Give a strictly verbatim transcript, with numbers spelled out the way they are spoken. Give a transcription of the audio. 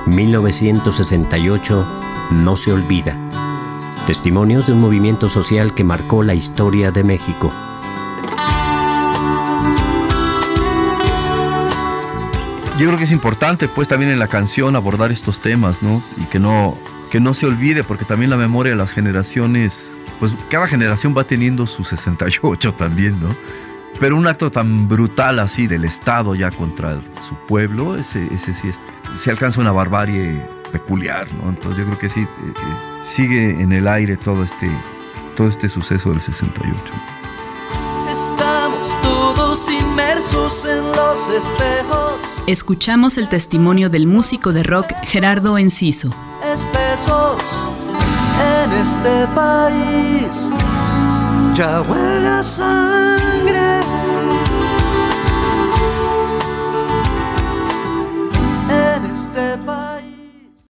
mil novecientos sesenta y ocho no se olvida. Testimonios de un movimiento social que marcó la historia de México. Yo creo que es importante, pues, también en la canción abordar estos temas, ¿no? Y que no, que no se olvide, porque también la memoria de las generaciones, pues, cada generación va teniendo su sesenta y ocho también, ¿no? Pero un acto tan brutal así del Estado ya contra su pueblo, ese, ese sí es, se alcanza una barbarie peculiar, ¿no? Entonces yo creo que sí, eh, eh, sigue en el aire todo este, todo este suceso del sesenta y ocho. Estamos todos inmersos en los espejos. Escuchamos el testimonio del músico de rock Gerardo Enciso. Espesos en este país, ya huele a sangre. En este país.